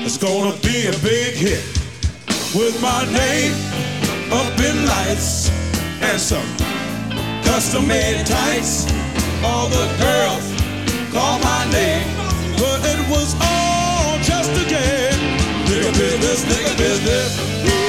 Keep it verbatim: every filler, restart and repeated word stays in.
It's gonna be a big hit with my name up in lights and some custom-made tights. All the girls call my name, but it was all just a game. Nigga business, nigga business.